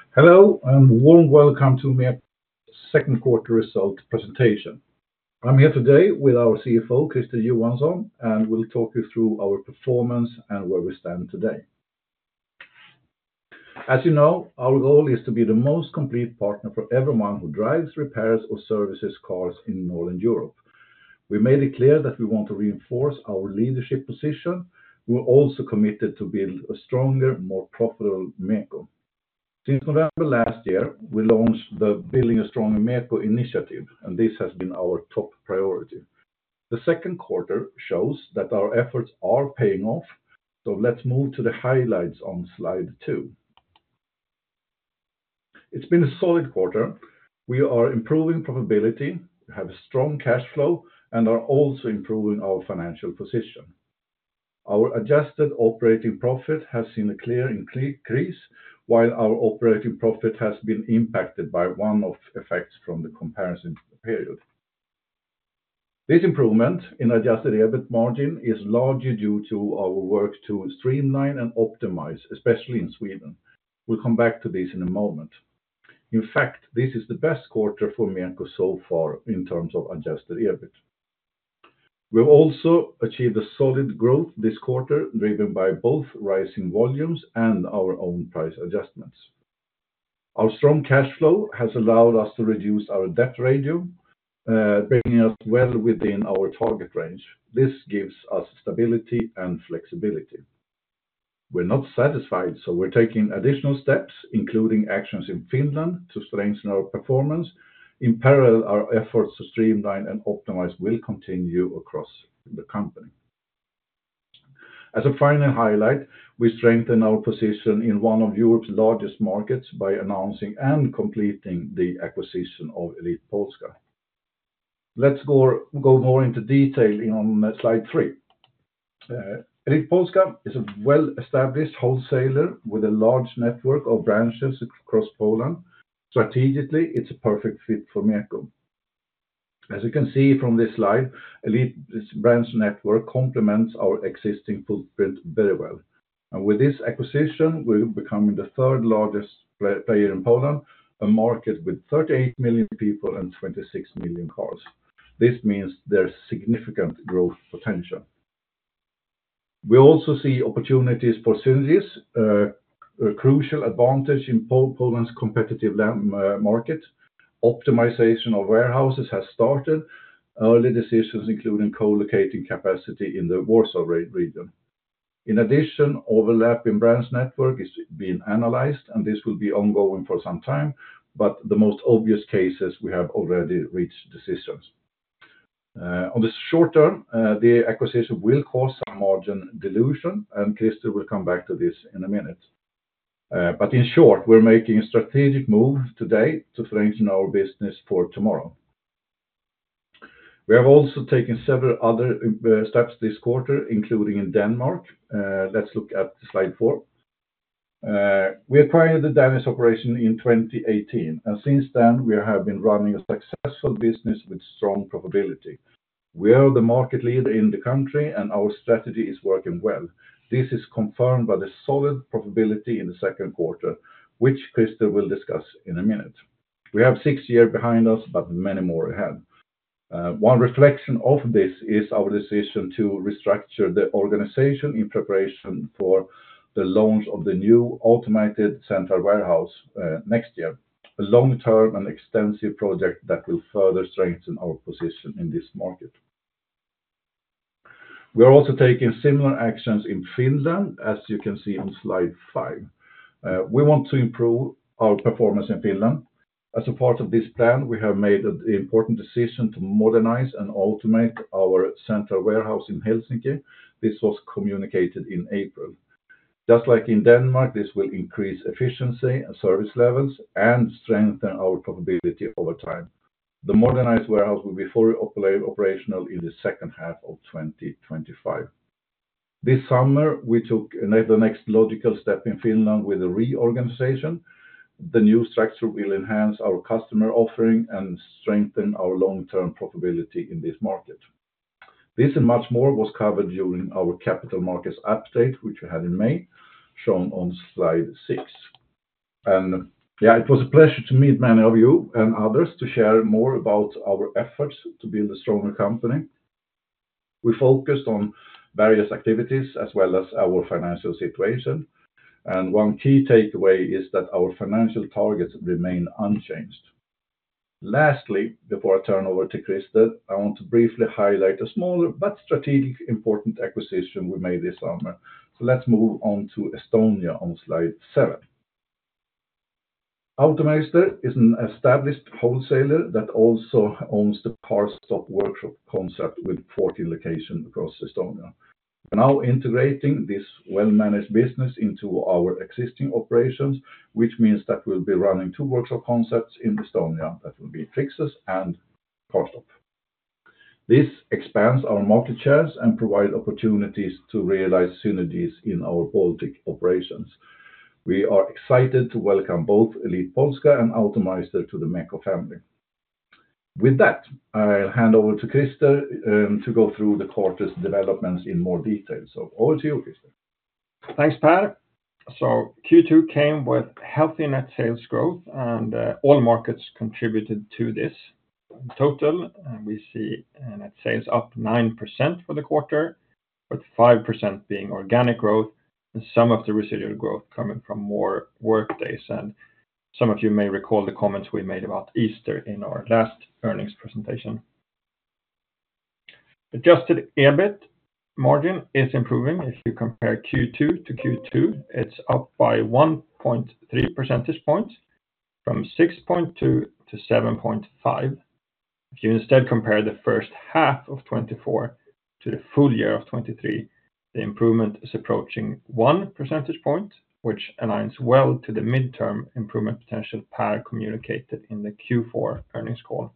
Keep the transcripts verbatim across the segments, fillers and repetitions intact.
Hello, and warm welcome to MEKO's second quarter result presentation. I'm here today with our C F O, Christer Johansson, and we'll talk you through our performance and where we stand today. As you know, our goal is to be the most complete partner for everyone who drives, repairs, or services cars in Northern Europe. We made it clear that we want to reinforce our leadership position. We're also committed to build a stronger, more profitable MEKO. Since November last year, we launched the Building a Stronger MEKO initiative, and this has been our top priority. The second quarter shows that our efforts are paying off, so let's move to the highlights on slide two. It's been a solid quarter. We are improving profitability, have a strong cash flow, and are also improving our financial position. Our adjusted operating profit has seen a clear increase, while our operating profit has been impacted by one-off effects from the comparison period. This improvement in adjusted EBIT margin is largely due to our work to streamline and optimize, especially in Sweden. We'll come back to this in a moment. In fact, this is the best quarter for MEKO so far in terms of adjusted EBIT. We've also achieved a solid growth this quarter, driven by both rising volumes and our own price adjustments. Our strong cash flow has allowed us to reduce our debt ratio, uh, bringing us well within our target range. This gives us stability and flexibility. We're not satisfied, so we're taking additional steps, including actions in Finland to strengthen our performance. In parallel, our efforts to streamline and optimize will continue across the company. As a final highlight, we strengthen our position in one of Europe's largest markets by announcing and completing the acquisition of Elit Polska. Let's go, go more into detail on slide three. Uh, Elit Polska is a well-established wholesaler with a large network of branches across Poland. Strategically, it's a perfect fit for MEKO. As you can see from this slide, Elit's branch network complements our existing footprint very well. And with this acquisition, we're becoming the third largest player in Poland, a market with thirty-eight million people and twenty-six million cars. This means there's significant growth potential. We also see opportunities for synergies, uh, a crucial advantage in Poland's competitive market. Optimization of warehouses has started, early decisions including co-locating capacity in the Warsaw region. In addition, overlap in branch network is being analyzed, and this will be ongoing for some time, but the most obvious cases we have already reached decisions. Uh, on the short term, uh, the acquisition will cause some margin dilution, and Christer will come back to this in a minute. Uh, but in short, we're making a strategic move today to strengthen our business for tomorrow. We have also taken several other uh, steps this quarter, including in Denmark. Uh, let's look at slide four. Uh, we acquired the Danish operation in twenty eighteen, and since then we have been running a successful business with strong profitability. We are the market leader in the country, and our strategy is working well. This is confirmed by the solid profitability in the second quarter, which Christer will discuss in a minute. We have six years behind us, but many more ahead. Uh, one reflection of this is our decision to restructure the organization in preparation for the launch of the new automated central warehouse uh, next year, a long-term and extensive project that will further strengthen our position in this market. We are also taking similar actions in Finland, as you can see on slide five. Uh, we want to improve our performance in Finland. As a part of this plan, we have made an important decision to modernize and automate our central warehouse in Helsinki. This was communicated in April. Just like in Denmark, this will increase efficiency and service levels and strengthen our profitability over time. The modernized warehouse will be fully operational in the second half of twenty twenty-five. This summer, we took the next logical step in Finland with a reorganization. The new structure will enhance our customer offering and strengthen our long-term profitability in this market. This and much more was covered during our capital markets update, which we had in May, shown on slide six. And Yeah, it was a pleasure to meet many of you and others to share more about our efforts to build a stronger company. We focused on various activities as well as our financial situation, and one key takeaway is that our financial targets remain unchanged. Lastly, before I turn over to Christer, I want to briefly highlight a smaller but strategic important acquisition we made this summer. So let's move on to Estonia on slide seven. Automeister is an established wholesaler that also owns the car stop workshop concept with fourteen locations across Estonia. We're now integrating this well-managed business into our existing operations, which means that we'll be running two workshop concepts in Estonia. That will be Fixus and CarStop. This expands our market shares and provide opportunities to realize synergies in our Baltic operations. We are excited to welcome both Elit Polska and Automeister to the MEKO family. With that, I'll hand over to Christer um, to go through the quarter's developments in more detail. So over to you, Christer. Thanks, Per. So Q two came with healthy net sales growth, and uh, all markets contributed to this. In total, uh, we see uh, net sales up nine percent for the quarter, with five percent being organic growth, and some of the residual growth coming from more work days. And some of you may recall the comments we made about Easter in our last earnings presentation. Adjusted EBIT margin is improving. If you compare Q two to Q two, it's up by one point three percentage points from six point two to seven point five. If you instead compare the first half of twenty-four to the full year of twenty-three, the improvement is approaching one percentage point, which aligns well to the midterm improvement potential Per communicated in the Q four earnings call.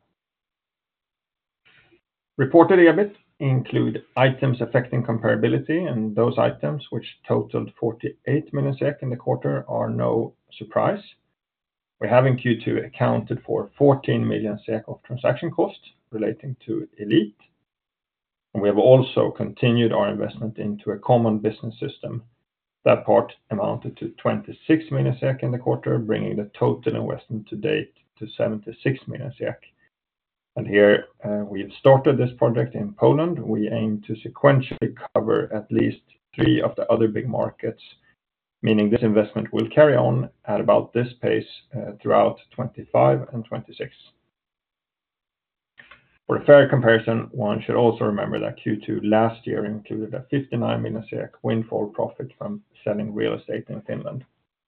Reported EBIT include items affecting comparability, and those items, which totaled forty-eight million SEK in the quarter, are no surprise. We have in Q two accounted for fourteen million SEK of transaction costs relating to Elit, and we have also continued our investment into a common business system. That part amounted to twenty-six million SEK in the quarter, bringing the total investment to date to seventy-six million SEK. And here uh, we've started this project in Poland. We aim to sequentially cover at least three of the other big markets, meaning this investment will carry on at about this pace uh, throughout twenty-five and twenty-six. For a fair comparison, one should also remember that Q two last year included a fifty-nine million SEK windfall profit from selling real estate in Finland.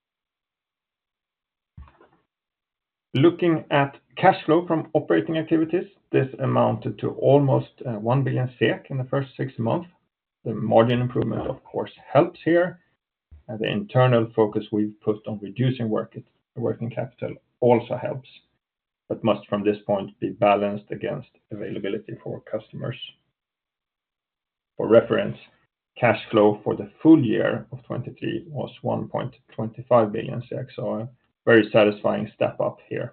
Looking at cash flow from operating activities, this amounted to almost uh, one billion SEK in the first six months. The margin improvement, of course, helps here. And the internal focus we've put on reducing work, working capital also helps, but must from this point be balanced against availability for customers. For reference, cash flow for the full year of twenty-three was one point two five billion SEK, so a very satisfying step up here.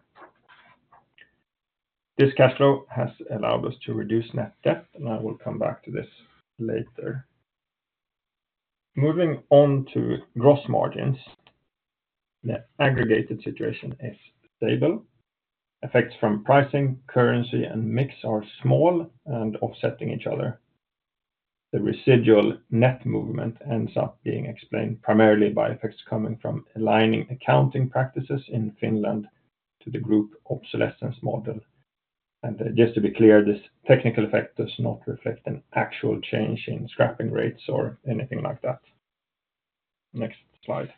This cash flow has allowed us to reduce net debt, and I will come back to this later. Moving on to gross margins, the aggregated situation is stable. Effects from pricing, currency, and mix are small and offsetting each other. The residual net movement ends up being explained primarily by effects coming from aligning accounting practices in Finland to the group obsolescence model. And uh, just to be clear, this technical effect does not reflect an actual change in scrapping rates or anything like that. Next slide.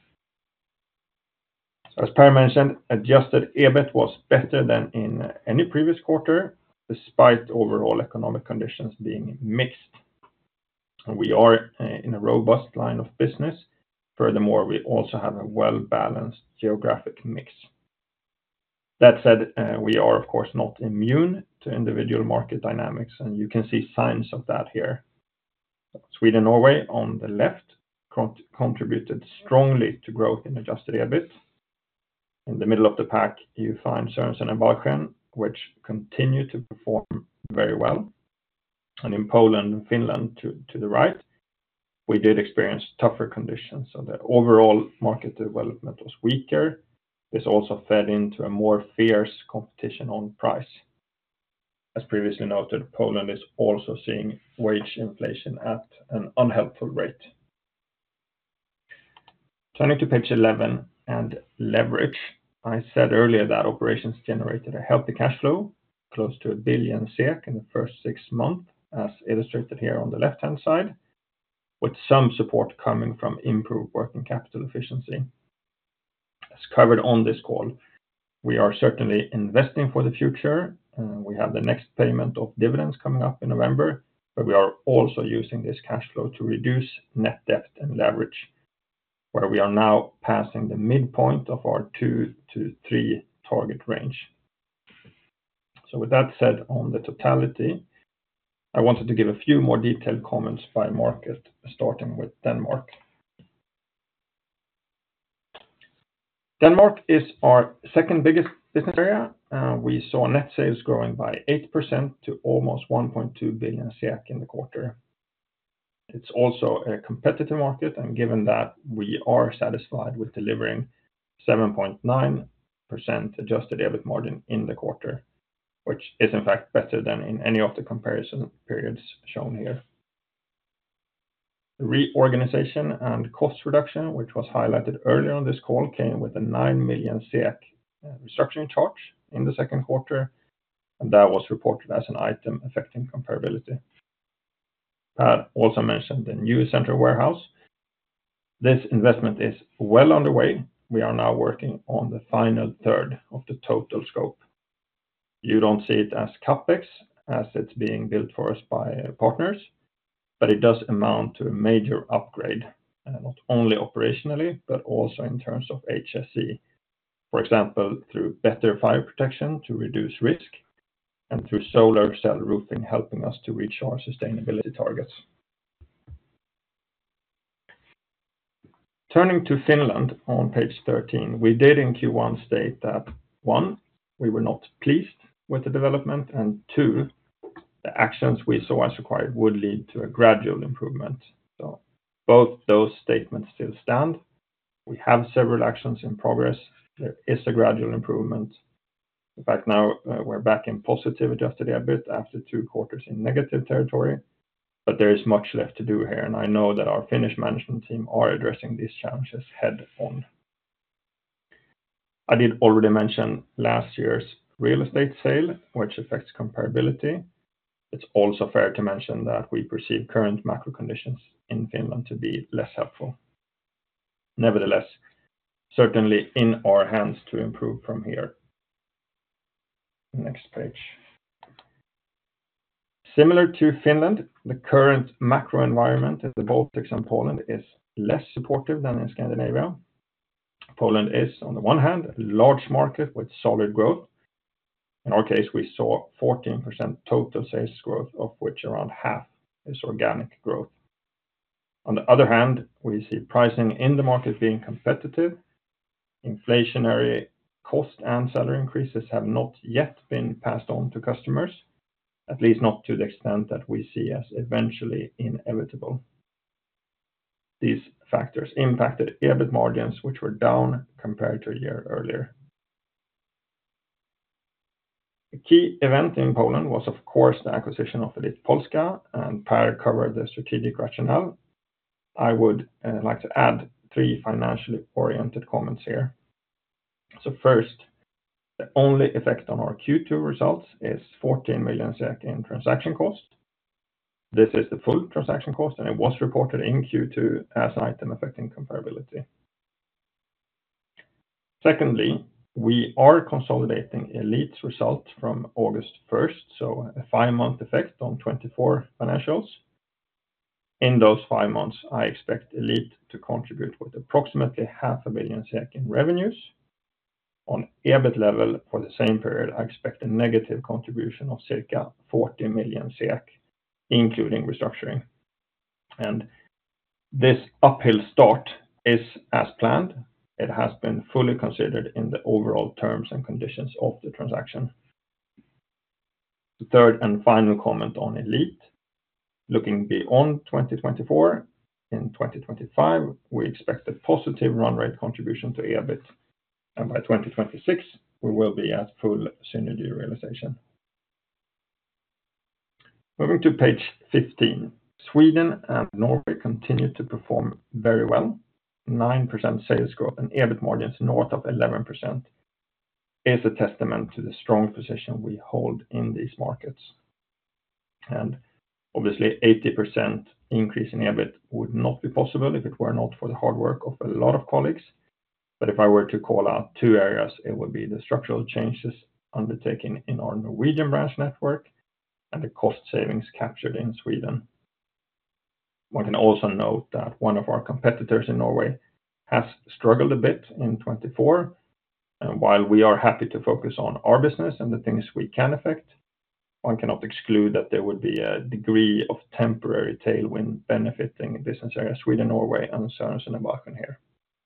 So as Per mentioned, adjusted EBIT was better than in any previous quarter, despite overall economic conditions being mixed. We are in a robust line of business. Furthermore, we also have a well-balanced geographic mix. That said, uh, we are, of course, not immune to individual market dynamics, and you can see signs of that here. Sweden, Norway on the left cont- contributed strongly to growth in adjusted EBIT. In the middle of the pack, you find Sørensen and Balchen, which continue to perform very well. And in Poland and Finland to, to the right, we did experience tougher conditions. So the overall market development was weaker. This also fed into a more fierce competition on price. As previously noted, Poland is also seeing wage inflation at an unhelpful rate. Turning to page eleven and leverage. I said earlier that operations generated a healthy cash flow, close to a billion SEK in the first six months, as illustrated here on the left-hand side, with some support coming from improved working capital efficiency. As covered on this call, we are certainly investing for the future. Uh, we have the next payment of dividends coming up in November, but we are also using this cash flow to reduce net debt and leverage, where we are now passing the midpoint of our two to three target range. So with that said, on the totality, I wanted to give a few more detailed comments by market, starting with Denmark. Denmark is our second biggest business area. Uh, we saw net sales growing by eight percent to almost one point two billion SEK in the quarter. It's also a competitive market, and given that, we are satisfied with delivering seven point nine percent adjusted EBIT margin in the quarter, which is in fact better than in any of the comparison periods shown here. The reorganization and cost reduction, which was highlighted earlier on this call, came with a nine million SEK restructuring charge in the second quarter, and that was reported as an item affecting comparability. Per also mentioned the new central warehouse. This investment is well underway. We are now working on the final third of the total scope. You don't see it as CapEx, as it's being built for us by partners, but it does amount to a major upgrade, uh, not only operationally, but also in terms of H S E. For example, through better fire protection to reduce risk, and through solar cell roofing, helping us to reach our sustainability targets. Turning to Finland on page thirteen, we did in Q one state that, one, we were not pleased with the development, and two, the actions we saw as required would lead to a gradual improvement. So both those statements still stand. We have several actions in progress. There is a gradual improvement. In fact, now uh, we're back in positive adjusted EBIT after two quarters in negative territory, but there is much left to do here, and I know that our Finnish management team are addressing these challenges head on. I did already mention last year's real estate sale, which affects comparability. It's also fair to mention that we perceive current macro conditions in Finland to be less helpful. Nevertheless, certainly in our hands to improve from here. Next page. Similar to Finland, the current macro environment in the Baltics and Poland is less supportive than in Scandinavia. Poland is, on the one hand, a large market with solid growth. In our case, we saw fourteen percent total sales growth, of which around half is organic growth. On the other hand, we see pricing in the market being competitive. Inflationary cost and salary increases have not yet been passed on to customers, at least not to the extent that we see as eventually inevitable. These factors impacted EBIT margins, which were down compared to a year earlier. The key event in Poland was, of course, the acquisition of Elit Polska, and Per covered the strategic rationale. I would uh, like to add three financially oriented comments here. So first, the only effect on our Q two results is fourteen million SEK in transaction cost. This is the full transaction cost, and it was reported in Q two as an item affecting comparability. Secondly, we are consolidating Elit's result from August first, so a five-month effect on twenty-four financials. In those five months, I expect Elit to contribute with approximately half a billion SEK in revenues. On EBIT level for the same period, I expect a negative contribution of circa forty million SEK, including restructuring. And this uphill start is as planned. It has been fully considered in the overall terms and conditions of the transaction. The third and final comment on Elit. Looking beyond twenty twenty-four, in twenty twenty-five, we expect a positive run rate contribution to EBIT, and by twenty twenty-six, we will be at full synergy realization. Moving to page fifteen. Sweden and Norway continue to perform very well. nine percent sales growth and EBIT margins north of eleven percent is a testament to the strong position we hold in these markets. And obviously, eighty percent increase in EBIT would not be possible if it were not for the hard work of a lot of colleagues. But if I were to call out two areas, it would be the structural changes undertaken in our Norwegian branch network and the cost savings captured in Sweden. One can also note that one of our competitors in Norway has struggled a bit in twenty-four, and while we are happy to focus on our business and the things we can affect, one cannot exclude that there would be a degree of temporary tailwind benefiting business area Sweden, Norway, and Sørensen og Balchen here.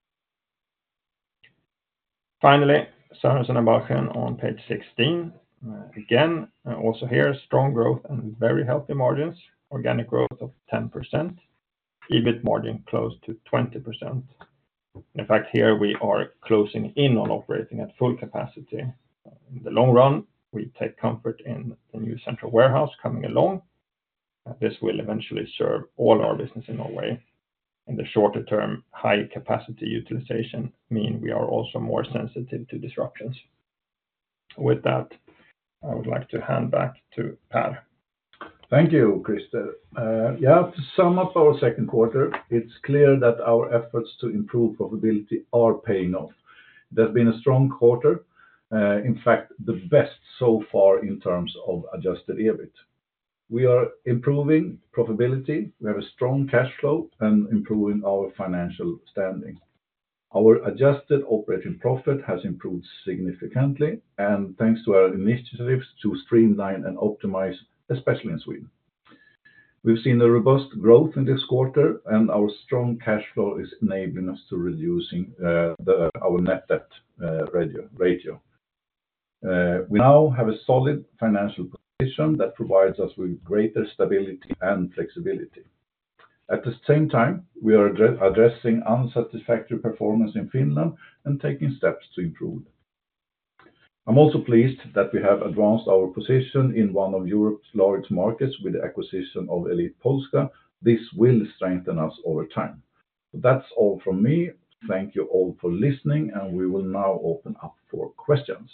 Finally, Sørensen og Balchen on page sixteen. Uh, again, uh, also here, strong growth and very healthy margins. Organic growth of ten percent, EBIT margin close to twenty percent. In fact, here we are closing in on operating at full capacity. In the long run, we take comfort in the new central warehouse coming along. Uh, this will eventually serve all our business in Norway. In the shorter term, high capacity utilization mean we are also more sensitive to disruptions. With that, I would like to hand back to Per. Thank you, Christer. Uh, yeah, to sum up our second quarter, it's clear that our efforts to improve profitability are paying off. It has been a strong quarter, uh, in fact, the best so far in terms of adjusted EBIT. We are improving profitability, we have a strong cash flow, and improving our financial standing. Our adjusted operating profit has improved significantly, and thanks to our initiatives to streamline and optimize, especially in Sweden. We've seen a robust growth in this quarter, and our strong cash flow is enabling us to reducing uh, the, our net debt uh, ratio. Uh, we now have a solid financial position that provides us with greater stability and flexibility. At the same time, we are address- addressing unsatisfactory performance in Finland and taking steps to improve. I'm also pleased that we have advanced our position in one of Europe's largest markets with the acquisition of Elit Polska. This will strengthen us over time. So that's all from me. Thank you all for listening, and we will now open up for questions.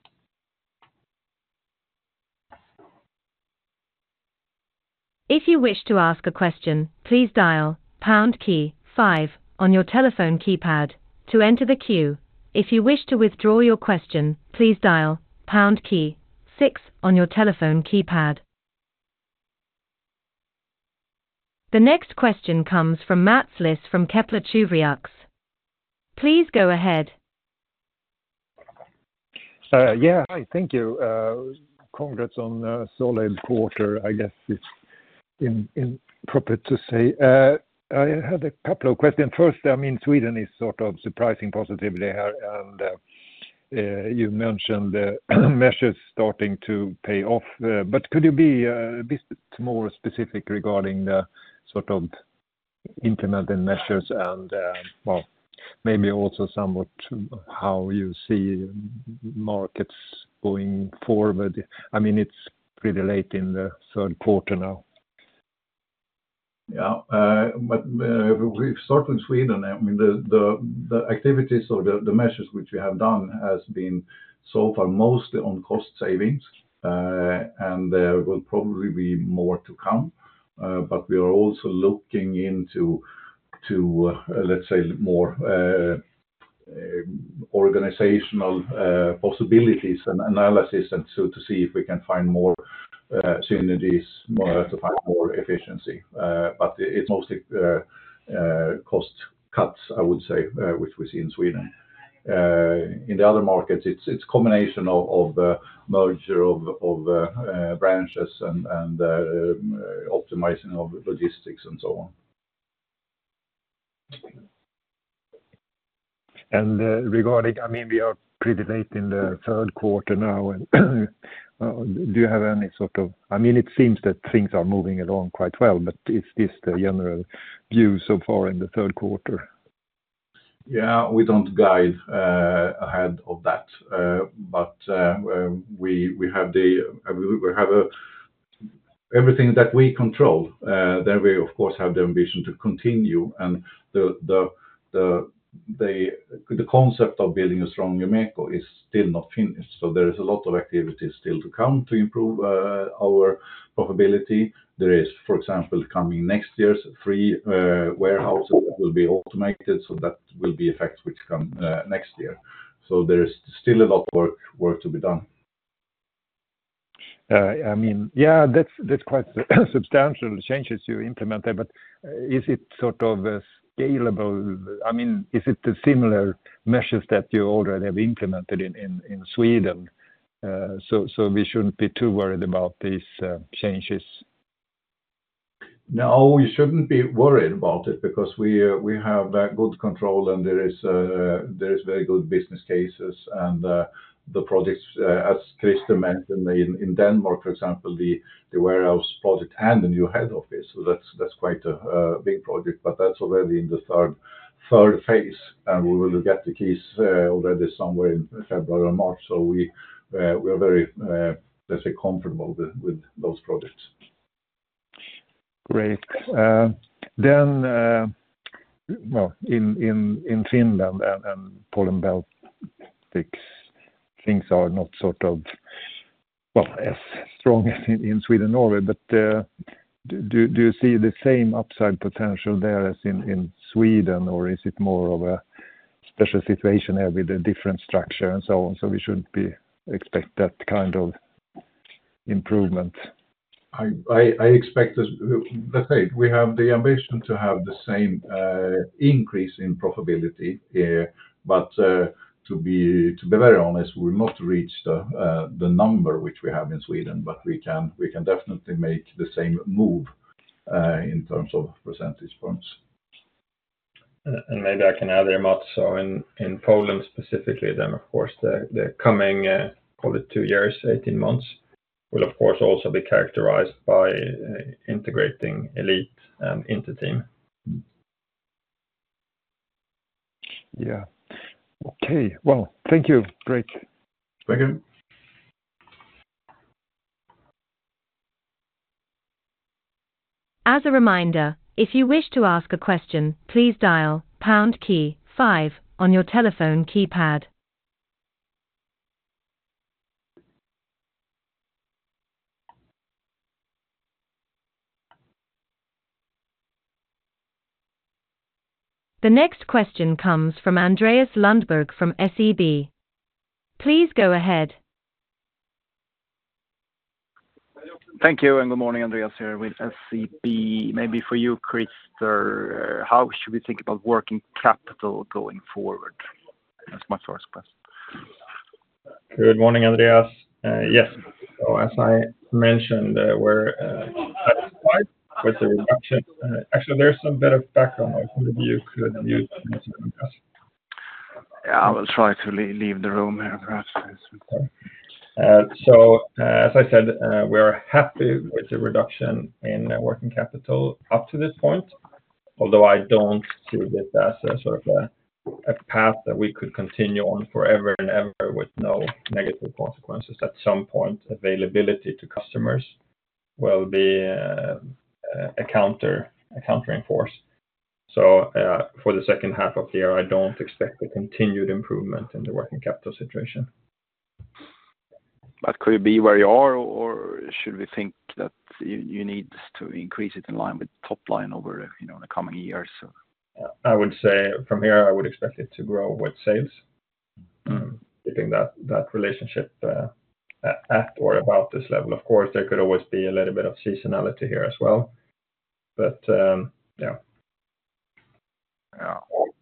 If you wish to ask a question, please dial pound key five on your telephone keypad to enter the queue. If you wish to withdraw your question, please dial pound key six on your telephone keypad. The next question comes from Mats Liss from Kepler Cheuvreux. Please go ahead. Uh, yeah, hi, thank you. Uh, congrats on a solid quarter, I guess it's in, in proper to say. Uh, I had a couple of questions. First, I mean, Sweden is sort of surprising positively here, and uh, uh, you mentioned the measures starting to pay off. Uh, but could you be uh, a bit more specific regarding the sort of implemented measures and, uh, well, maybe also somewhat how you see markets going forward? I mean, it's pretty late in the third quarter now. Yeah, uh, but uh, we start with Sweden. I mean, the, the, the activities or the, the measures which we have done has been so far mostly on cost savings, uh, and there will probably be more to come. Uh, but we are also looking into, to uh, let's say, more uh, uh, organizational uh, possibilities and analysis, and so to see if we can find more Uh, synergies, more to find more efficiency, uh, but it's mostly uh, uh, cost cuts, I would say, uh, which we see in Sweden. Uh, in the other markets, it's it's combination of, of uh, merger of of uh, uh, branches and and uh, optimizing of logistics and so on. And uh, regarding, I mean, we are pretty late in the third quarter now, and Uh, do you have any sort of, I mean, it seems that things are moving along quite well, but is this the general view so far in the third quarter? Yeah, we don't guide uh, ahead of that, uh, but uh, we we have the we have a everything that we control. Uh, then we of course have the ambition to continue, and the the the the the concept of building a strong Imeco is still not finished. So there is a lot of activities still to come to improve uh, our profitability. There is, for example, coming next year's three uh, warehouses that will be automated, so that will be effects which come uh, next year. So there is still a lot of work work to be done. Uh, I mean, yeah, that's that's quite substantial changes you implemented, but uh, is it sort of uh, scalable? I mean, is it the similar measures that you already have implemented in in in Sweden? Uh, So so we shouldn't be too worried about these uh, changes? No, you shouldn't be worried about it because we uh, we have uh, good control, and there is uh, there is very good business cases, and uh, the projects, uh, as Christer mentioned, in in Denmark, for example, the the warehouse project and the new head office. So that's that's quite a a big project, but that's already in the third third phase, and we will get the keys uh, already somewhere in February or March. So we uh, we are very, uh, let's say, comfortable with with those projects. Great. Uh, Then, uh, well, in in in Finland and and Poland, Baltics, things are not sort of, well, as strong as in in Sweden, Norway, but uh, do do you see the same upside potential there as in in Sweden, or is it more of a special situation here with a different structure and so on, so we shouldn't be expect that kind of improvement? I, I, I expect this, let's say, we have the ambition to have the same uh, increase in profitability, uh, but uh, to be to be very honest, we will not reach the uh, the number which we have in Sweden, but we can we can definitely make the same move uh, in terms of percentage points. And maybe I can add there, Mats. So in, in Poland specifically, then of course the, the coming, uh, call it two years, eighteen months, will of course also be characterized by uh, integrating Elite and Inter-Team. Yeah. Okay. Well, thank you. Great. Thank you. As a reminder, if you wish to ask a question, please dial pound key five on your telephone keypad. The next question comes from Andreas Lundberg from S E B. Please go ahead. Thank you, and good morning. Andreas here with S E B. Maybe for you, Christer, how should we think about working capital going forward? That's my first question. Good morning, Andreas. Uh, yes, so as I mentioned, uh, we're uh, satisfied with the reduction. Uh, actually, there's some bit of background noise. Maybe you could mute Andreas. Yeah, I will try to leave the room here, perhaps. Uh, so, uh, as I said, uh, we are happy with the reduction in uh, working capital up to this point, although I don't see this as a sort of a, a path that we could continue on forever and ever with no negative consequences. At some point, availability to customers will be uh, a counter, a countering force. So, uh, for the second half of the year, I don't expect a continued improvement in the working capital situation. But could it be where you are, or should we think that you, you need to increase it in line with top line over, you know, the coming years? So. I would say from here, I would expect it to grow with sales, mm. um, keeping that that relationship uh, at or about this level. Of course, there could always be a little bit of seasonality here as well, but um, yeah. Yeah.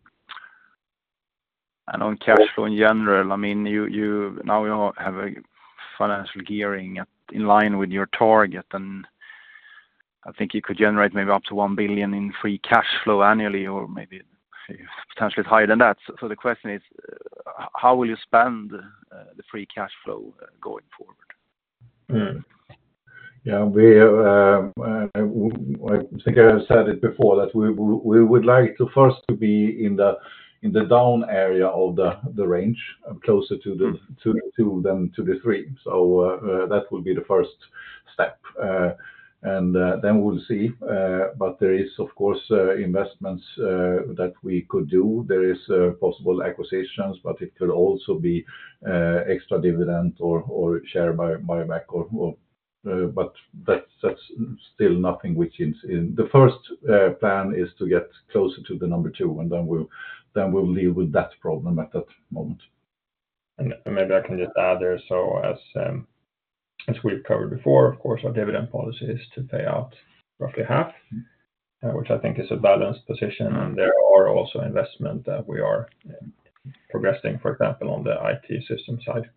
And on cash flow in general, I mean, you you now you have a financial gearing at, in line with your target, and I think you could generate maybe up to one billion in free cash flow annually, or maybe potentially higher than that. So, so the question is, uh, how will you spend uh, the free cash flow uh, going forward? Mm. Yeah, we. Uh, I, I think I said it before that we we would like to first to be in the in the down area of the range, closer to the two than to the three. So that will be the first step. And then we'll see. But there is, of course, investments that we could do. There is possible acquisitions, but it could also be extra dividend or share buyback or but that's still nothing which is in. The first plan is to get closer to the number two, and then we'll deal with that problem at that moment. And maybe I can just add there, so as as we've covered before, of course, our dividend policy is to pay out roughly half, uh, which I think is a balanced position. And there are also investment that we are uh, progressing, for example, on the I T system side.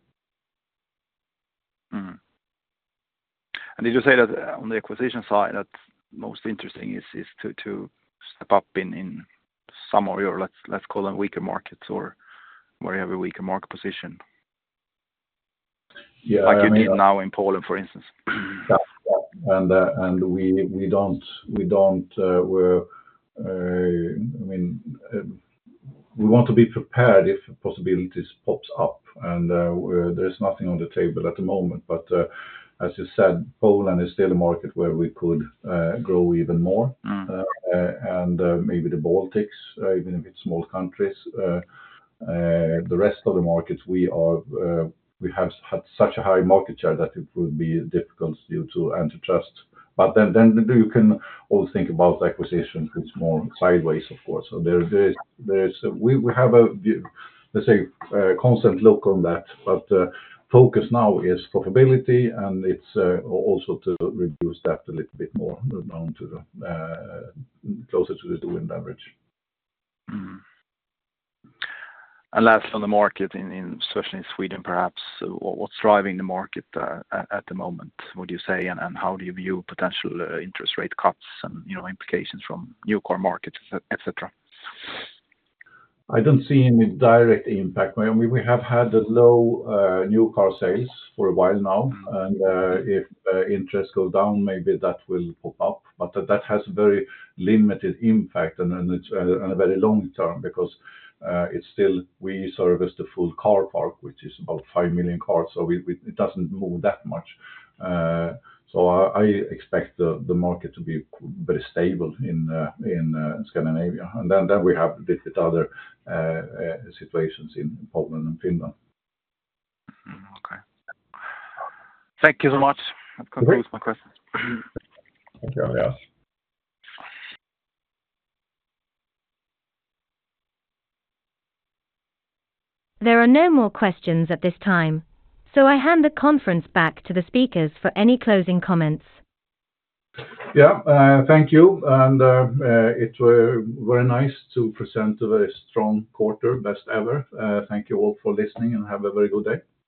Mm. And did you say that on the acquisition side, that most interesting is is to to step up in in some of your, let's let's call them weaker markets, or where you have a weaker market position? Yeah, like you I mean, did now in Poland, for instance. Yeah, yeah. And uh, and we we don't we don't uh, we're uh, I mean uh, we want to be prepared if possibilities pops up, and uh, there's nothing on the table at the moment. But uh, as you said, Poland is still a market where we could uh, grow even more, mm. uh, and uh, maybe the Baltics, uh, even if it's small countries. Uh, uh, the rest of the markets we are. Uh, We have had such a high market share that it would be difficult due to antitrust. But then, then you can always think about acquisitions, which is more sideways, of course. So there, there is, there is. We we have a, let's say, a constant look on that. But uh, focus now is profitability, and it's uh, also to reduce that a little bit more down to the uh, closer to the two in average. Mm. And lastly, on the market, in, in especially in Sweden, perhaps, uh, what's driving the market uh, at, at the moment, would you say, and, and how do you view potential uh, interest rate cuts and, you know, implications from new car markets, et cetera? I don't see any direct impact. I mean, we have had a low uh, new car sales for a while now, mm-hmm. and uh, if uh, interest go down, maybe that will pop up, but that, that has a very limited impact, and, and it's uh, and a very long term, because Uh, it's still, we service the full car park, which is about five million cars, so we, we, it doesn't move that much. Uh, so I, I expect the, the market to be very stable in uh, in uh, Scandinavia, and then, then we have a bit with other uh, uh, situations in Poland and Finland. Okay. Thank you so much. That concludes my questions. Thank you, Andreas. There are no more questions at this time, so I hand the conference back to the speakers for any closing comments. Yeah, uh, thank you. And uh, uh, it was very nice to present a very strong quarter, best ever. Uh, thank you all for listening, and have a very good day.